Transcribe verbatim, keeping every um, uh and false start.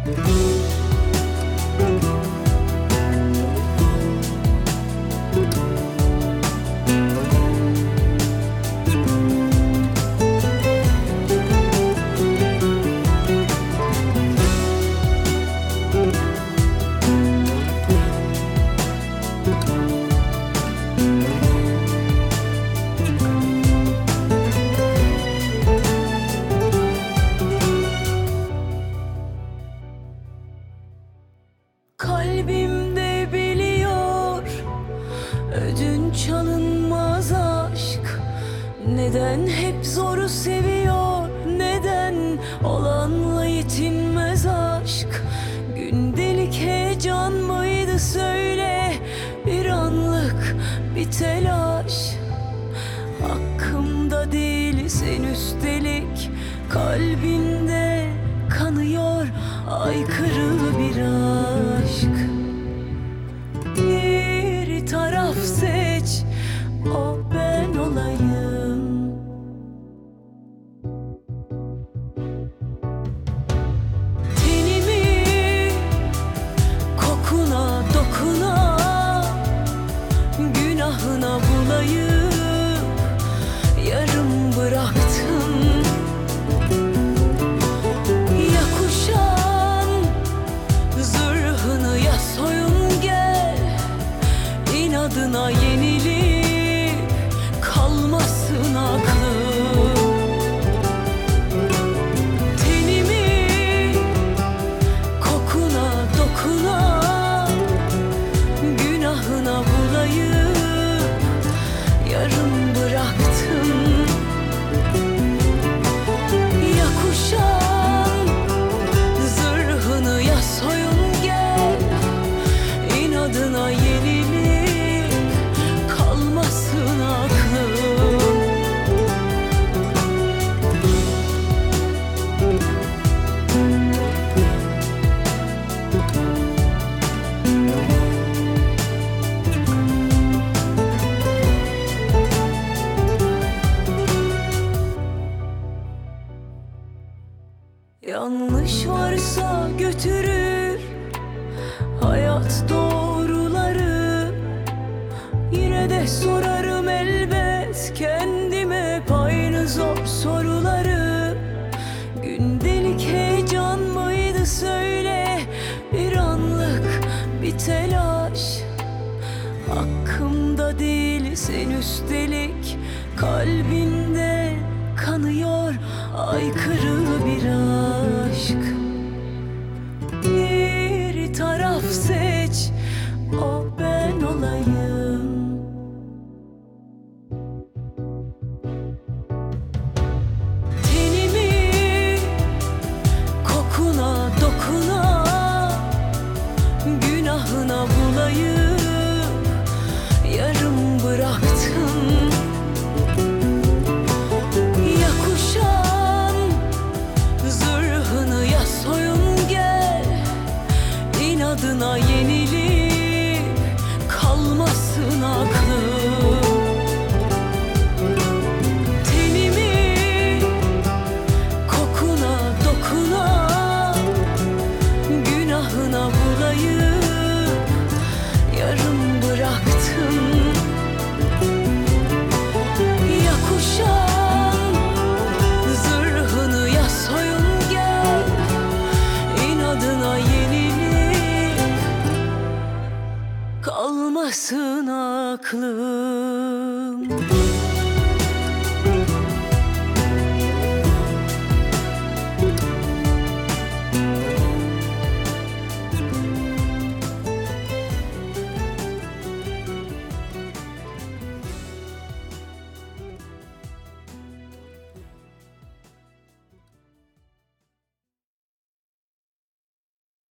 Kalbimde biliyor ödünç alınmaz aşk. Neden hep zoru seviyor, neden olanla yetinmez aşk? Gündelik heyecan mıydı söyle, bir anlık bir telaş. Hakkımda değilsin üstelik, kalbinde kanıyor aykırı bir aşk. Bir taraf seç, o ben olayım. Tenimi kokuna dokuna, günahına bulayım. Yarım bıraktım. Ya kuşan zırhını, ya soyun gel. İnadına yenilip kalmasın aklım. Tenimi kokuna dokuna, günahına bulayım. Yarım bıraktım. Ya kuşan zırhını, ya soyun gel. İnadına yenilip kalmasın aklım. Yanlış varsa götürür hayat doğruları. Yine de sorarım elbet kendime aynı zor soruları. Gündelik heyecan mıydı söyle, bir anlık bir telaş. Hakkımda değilsin üstelik, kalbinde kanıyor aykırı bir aşk. Bir taraf seç, o ben olayım. Tenimi kokuna dokuna, günahına bulayım. Yarım bıraktım. Ya kuşan zırhını, ya soyun gel. İnadına yenilip kalmasın aklım. Tenimi kokuna dokuna, günahına bulayım. Yarım bıraktım. Ya kuşan zırhını, ya soyun gel. İnadına yenilip kalmasın aklım.